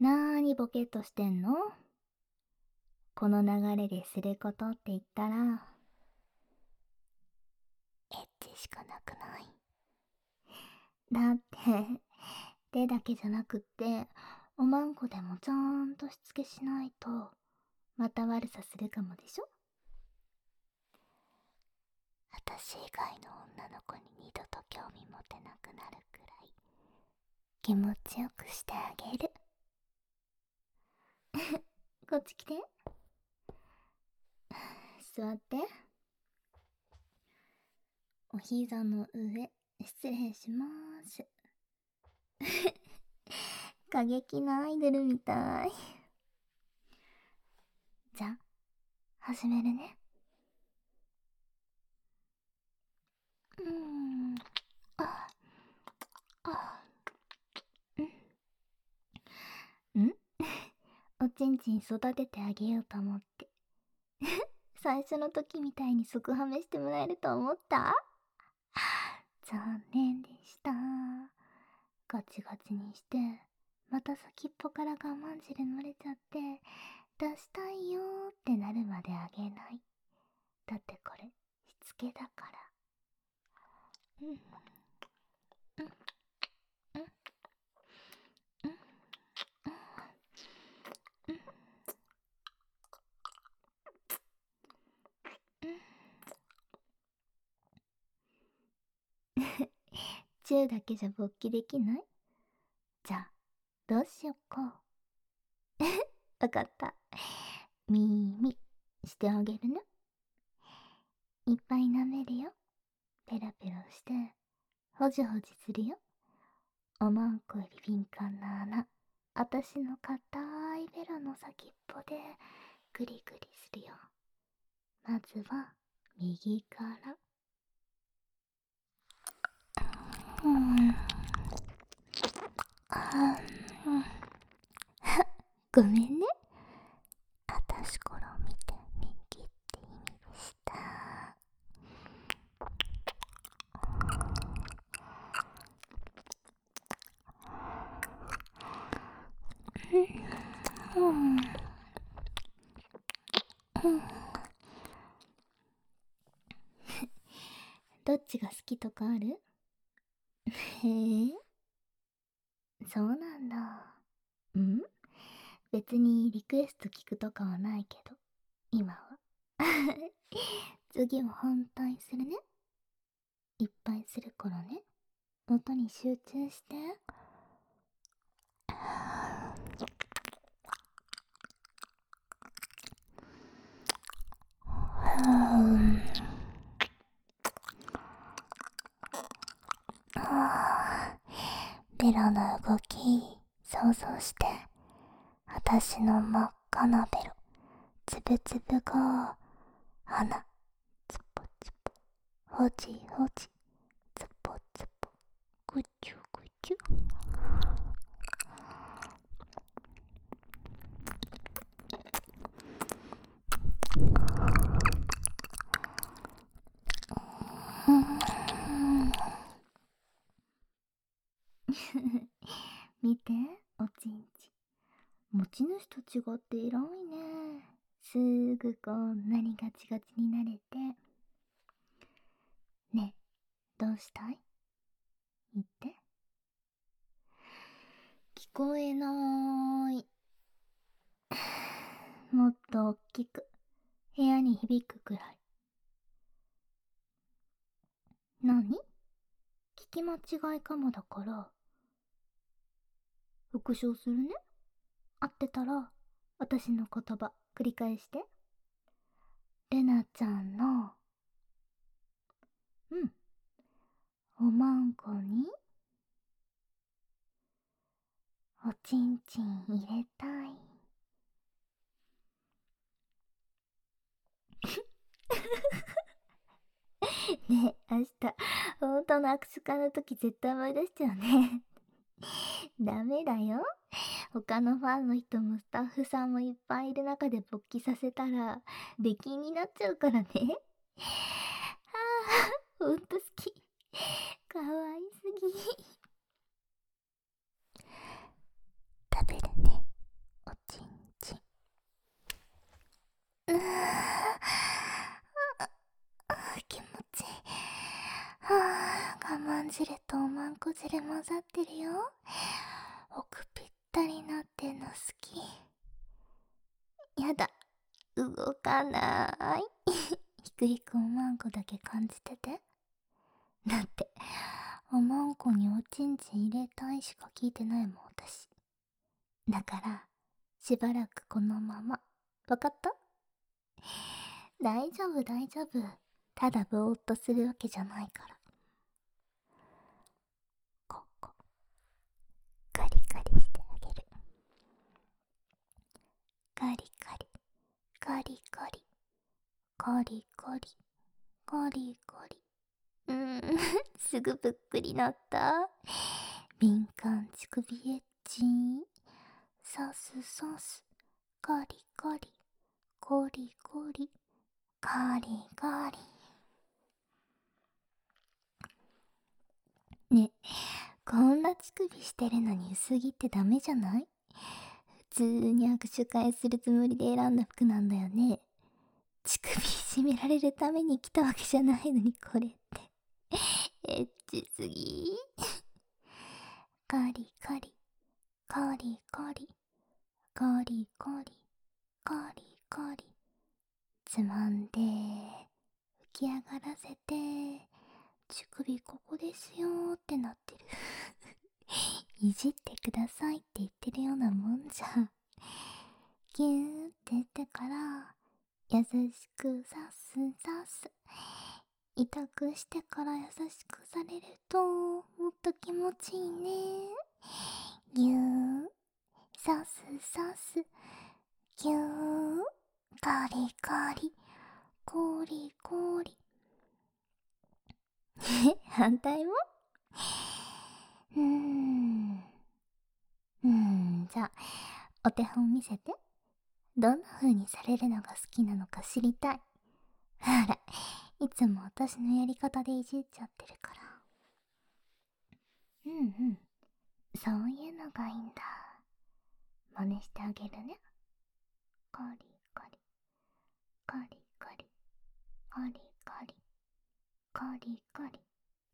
なーにボケっとしてんの？この流れですることって言ったら、エッチしかなくない？だって手だけじゃなくっておまんこでもちゃんとしつけしないとまた悪さするかもでしょ。私以外の女の子に二度と興味持てなくなるくらい気持ちよくしてあげる。こっち来て。座って。お膝の上失礼しまーす。過激なアイドルみたい。じゃあ始めるね。ああんおちんちん育ててあげようと思って。最初の時みたいに即ハメしてもらえると思った？残念でした。ガチガチにしてまた先っぽから我慢汁漏れちゃって出したいよーってなるまであげない。だってこれしつけだから。チューだけじゃ勃起できない？じゃあどうしよっか。わかった。耳してあげるね。いっぱい舐めるよ。ペラペラしてほじほじするよ。おまんこより敏感な穴、あたしの硬いベロの先っぽでグリグリするよ。まずは右から。ごめんね。あたしから見て右って意味でした。どっちが好きとかある？へえ、そうなんだ。別にリクエスト聞くとかはないけど、今は。次は反対するね。いっぱいするからね。音に集中して。ベロの動き想像して。私の真っ赤なベロ、つぶつぶが鼻、つぽつぽ、ほじほじ、つぽつぽ、ぐちゅぐちゅ。見て、おちんち。持ち主と違って偉いね。すぐこんなにガチガチになれて。ねえ、どうしたい？言って。聞こえなーい。もっと大きく、部屋に響くくらい。何？聞き間違いかもだから復唱するね。合ってたら私の言葉繰り返して。レナちゃんのおまんこにおちんちん入れたい。ねえ、明日本当の握手会の時絶対思い出しちゃうね。ダメだよ。他のファンの人もスタッフさんもいっぱいいる中で勃起させたら出禁になっちゃうからね。ほんと好き。かわいすぎ。食べるね。 おまんこ汁混ざってるよ。奥ぴったりなってんの好き。やだ、動かない。ひくひくおまんこだけ感じてて。だって、おまんこにおちんちん入れたいしか聞いてないもん、私。だから、しばらくこのまま。わかった？大丈夫、大丈夫。ただぼーっとするわけじゃないから。ここ、カリカリしてあげる。カリカリ、カリカリ、カリカリ、カリカリ。すぐぷっくりなった。敏感乳首エッチ。さすさす、カリカリ、コリコリ、カリカリ。ね、こんな乳首してるのに薄着ってダメじゃない？普通に握手会するつもりで選んだ服なんだよね。乳首締められるために来たわけじゃないのにこれって。エッチすぎ。カリカリ、カリカリ、カリカリ、カリカリ。つまんで、浮き上がらせて、乳首ここですよーってなってる。いじってくださいって言ってるようなもんじゃん。ギューって言ってから、優しくさすさす。痛くしてから優しくされると、もっと気持ちいいね。ぎゅー、さすさす。ぎゅー、カリカリ、コリコリ。反対も？じゃあ、お手本見せて。どんな風にされるのが好きなのか知りたい。ほら、いつも私のやり方でいじっちゃってるから。そういうのがいいんだ。真似してあげるね。カリカリ、カリカリ、カリカリ、カリカリ。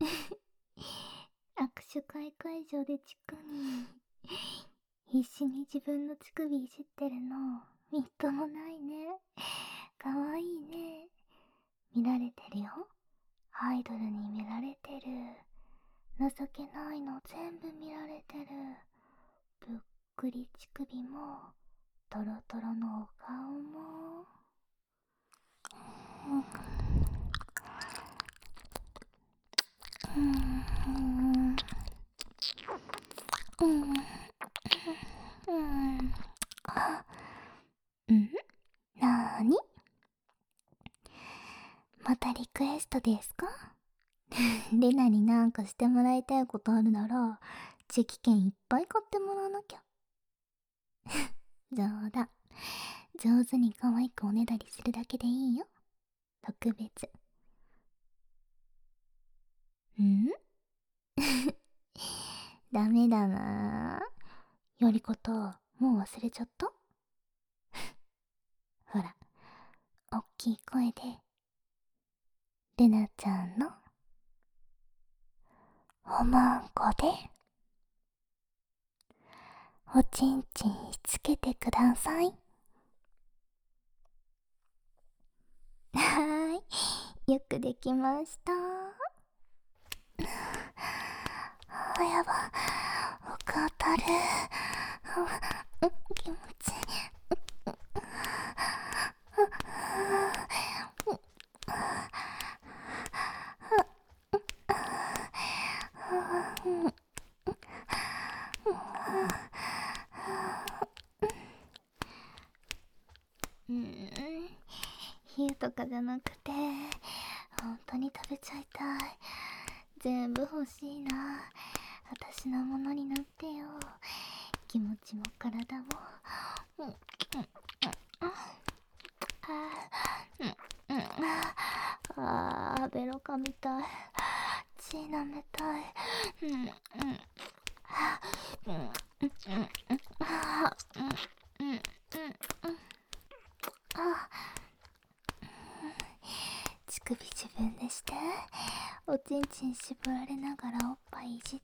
握手会会場でチクに必死に自分の乳首いじってるのみっともないね。かわいいね。見られてるよ。アイドルに見られてる。情けないの全部見られてる。ぷっくり乳首もトロトロのお顔も。なーに？またリクエストですか？レナになんかしてもらいたいことあるなら、チェキ券いっぱい買ってもらわなきゃ。冗談。上手に可愛くおねだりするだけでいいよ。特別。ダメだなぁ。やり方、もう忘れちゃった？ほら、おっきい声で、ルナちゃんの、おまんこで、おちんちんつけてください。はーい、よくできました。やば、奥当たる。気持ちいい。冷えとかじゃなくて、本当に食べちゃいたい。全部欲しいな。私のものになってよ。気持ちも体も。ベロかみたい。血舐めたい。乳首自分でして、おちんちん絞られながらおっぱいいじって。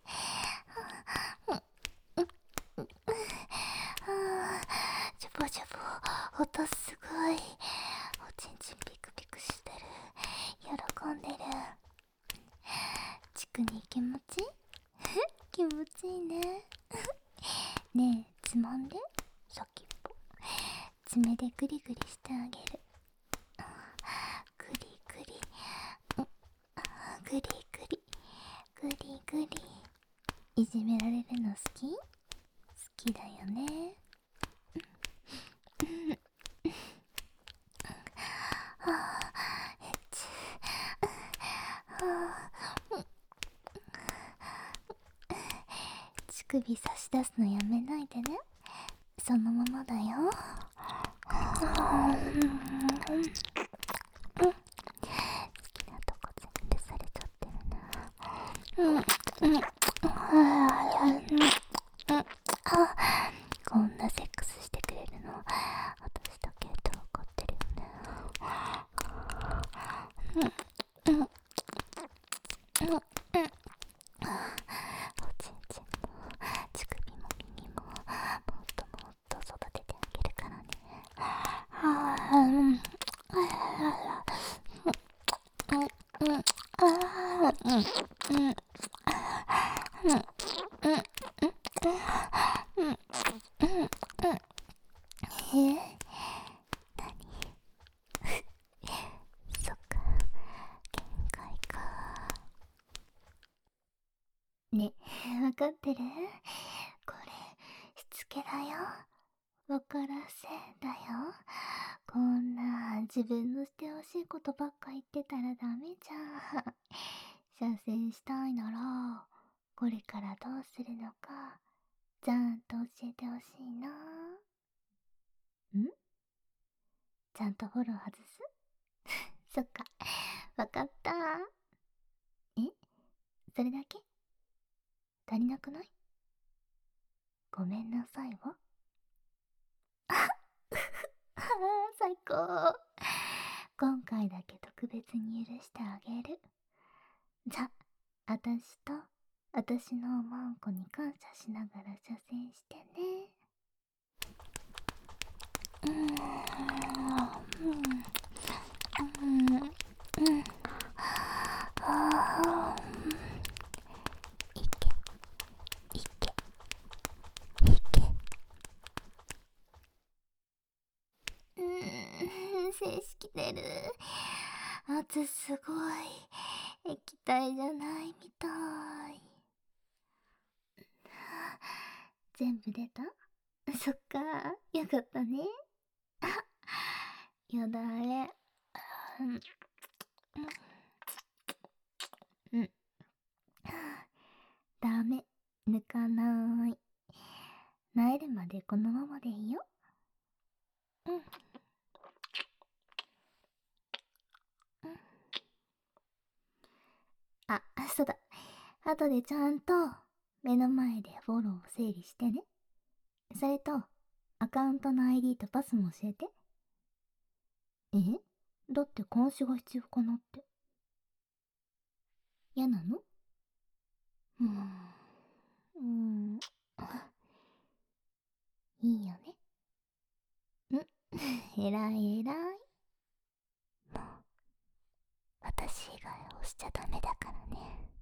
ジャボジャボ、音すごい。おちんちんピクピクしてる。喜んでる。チクに気持ちいい気持ちいいね。ねえ、つまんで、先っぽ。爪でグリグリしてあげる。グリグリ、グリグリ、グリグリ。いじめられるの好き？好きだよね。乳首差し出すのやめないでね。そのままだよ。好きなとこ全部されちゃってるな。こんなセックスしてくれるの私だけって分かってるよね。おちんちんも乳首も耳ももっともっと育ててあげるからね。そっか、限界か。ね、わかってる？これ、しつけだよ。わからせだよ。こんな自分のしてほしいことばっか言ってたらダメじゃん。射精したいなら、これからどうするのか、ちゃんと教えてほしいな。ちゃんとフォロー外すそっか、わかった。え、それだけ？足りなくない？ごめんなさいわ。最高。今回だけ特別に許してあげる。じゃ、あたしと私のおまんこに感謝しながら射精してね。いけいけいけ。精子出る。圧すごい。液体じゃないみたい。全部出た？そっか、よかったね。やだあれ。ダメ、抜かない。慣れるまでこのままでいいよ。あ、そうだ。後でちゃんと目の前でフォローを整理してね。それと、アカウントの ID とパスも教えて。え？だって監視が必要かなって。嫌なの？いいよね。えらいえらい。もう、私以外押しちゃダメだからね。